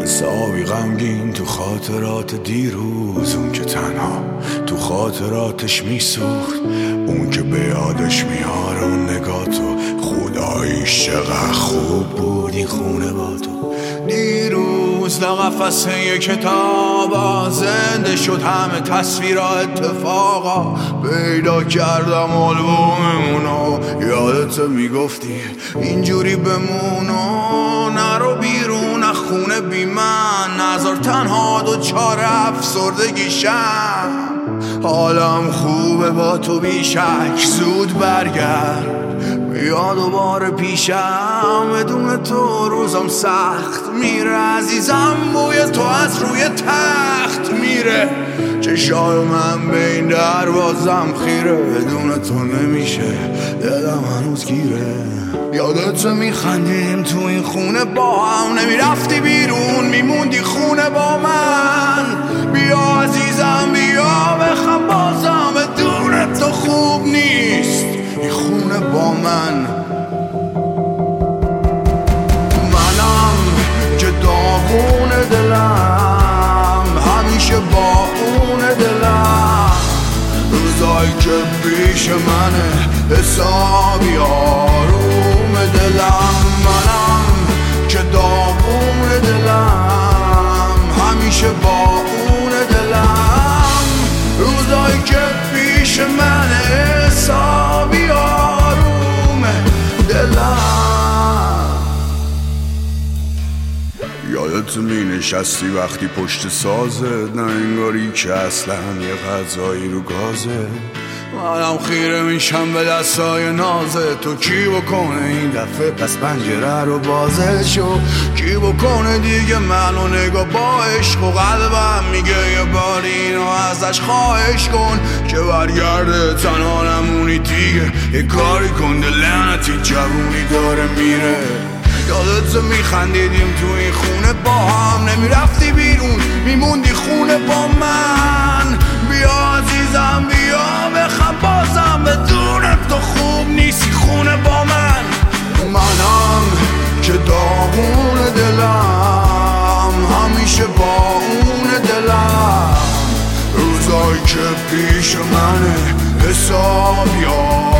حسابی غمگین تو خاطرات دیروز، اون که تنها تو خاطراتش میسوخت، اون که به یادش میاره اون نگاه تو. خداییش چقدر خوب بود این خونه با تو. دیروز در قفسه یک کتاب زنده شد همه تصویرها اتفاقا. پیدا کردم آلبوممونو، یادت میگفتی اینجوری بمونو. نرو بیرون از خونه بی من، نذار تنها دوچار افسردگیشم. حالم خوبه با تو بیشک، زود برگرد بیا دوباره پیشم. بدون تو روزم سخت میره عزیزم، بوی تو از روی تخت میره. چشای من به این دروازم خیره، بدون تو نمیشه دلم هنوز گیره. یادت میخندیم تو این خونه با هم، نمیرفتی بیرون میموندی خونه با من. بیا عزیزم بیا بخم بازم، بدون تو خوب نیست این خونه با من. منم که داغون دلم، همیشه با اون دلم. روزایی که پیش منه حسابی آروم دلم. منم که داغون دلم، همیشه با اون دلم. روزایی که پیش منه حسابی آروم دلم. یادت می نشستی وقتی پشت سازه، نه انگاری که اصلا یه غذایی رو گازه. منم خیره میشم به دستای نازه تو. کی بکنه این دفعه پس پنجره رو بازه شو؟ کی بکنه دیگه منو نگاه با عشق و قلبم میگه یه بار اینو ازش خواهش کن که برگرده. تنها نمونی دیگه یه کاری کن، لعنتی جوونی داره میره. یادت میخندیدیم تو این خونه با هم، نمیرفتی بیرون میموندی خونه با من. بیا عزیزم بیا بخم بازم، بدون تو خوب نیستی خونه با من. منم که داغون دلم، همیشه با اون دلم. روزایی که پیش منه حسابی